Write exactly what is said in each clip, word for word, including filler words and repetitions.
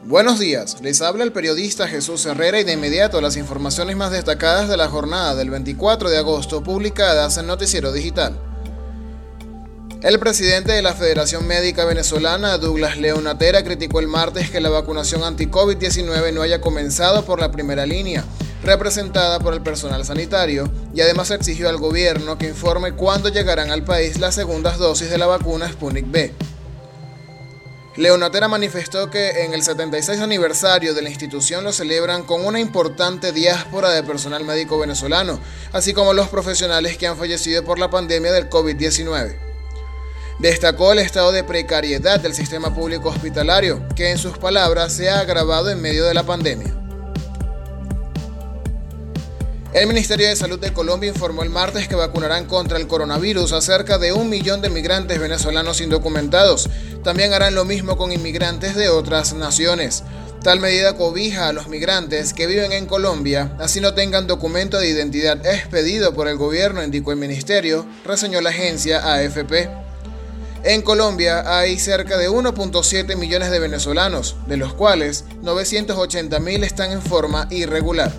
Buenos días, les habla el periodista Jesús Herrera y de inmediato las informaciones más destacadas de la jornada del veinticuatro de agosto publicadas en Noticiero Digital. El presidente de la Federación Médica Venezolana, Douglas León Natera, criticó el martes que la vacunación anti-COVID diecinueve no haya comenzado por la primera línea, representada por el personal sanitario, y además exigió al gobierno que informe cuándo llegarán al país las segundas dosis de la vacuna Sputnik V. León Natera manifestó que en el setenta y seis aniversario de la institución lo celebran con una importante diáspora de personal médico venezolano, así como los profesionales que han fallecido por la pandemia del COVID diecinueve. Destacó el estado de precariedad del sistema público hospitalario, que en sus palabras se ha agravado en medio de la pandemia. El Ministerio de Salud de Colombia informó el martes que vacunarán contra el coronavirus a cerca de un millón de migrantes venezolanos indocumentados. También harán lo mismo con inmigrantes de otras naciones. Tal medida cobija a los migrantes que viven en Colombia, así no tengan documento de identidad expedido por el gobierno, indicó el ministerio, reseñó la agencia A F P. En Colombia hay cerca de uno punto siete millones de venezolanos, de los cuales novecientos ochenta mil están en forma irregular.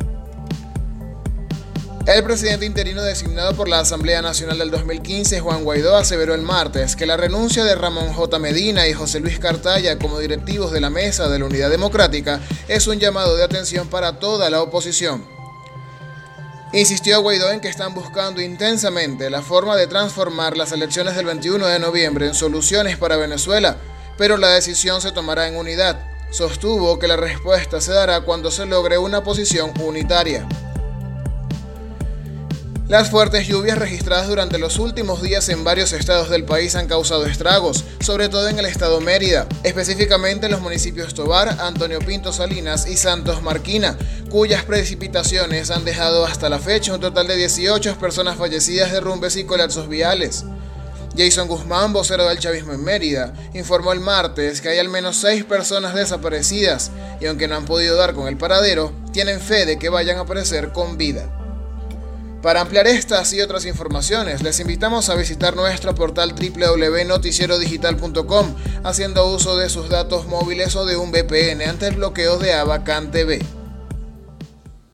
El presidente interino designado por la Asamblea Nacional del dos mil quince, Juan Guaidó, aseveró el martes que la renuncia de Ramón J. Medina y José Luis Cartaya como directivos de la Mesa de la Unidad Democrática es un llamado de atención para toda la oposición. Insistió Guaidó en que están buscando intensamente la forma de transformar las elecciones del veintiuno de noviembre en soluciones para Venezuela, pero la decisión se tomará en unidad. Sostuvo que la respuesta se dará cuando se logre una posición unitaria. Las fuertes lluvias registradas durante los últimos días en varios estados del país han causado estragos, sobre todo en el estado Mérida, específicamente en los municipios Tovar, Antonio Pinto Salinas y Santos Marquina, cuyas precipitaciones han dejado hasta la fecha un total de dieciocho personas fallecidas, derrumbes y colapsos viales. Jason Guzmán, vocero del chavismo en Mérida, informó el martes que hay al menos seis personas desaparecidas y aunque no han podido dar con el paradero, tienen fe de que vayan a aparecer con vida. Para ampliar estas y otras informaciones, les invitamos a visitar nuestro portal doble u doble u doble u punto noticiero digital punto com haciendo uso de sus datos móviles o de un V P N ante el bloqueo de Avacán T V.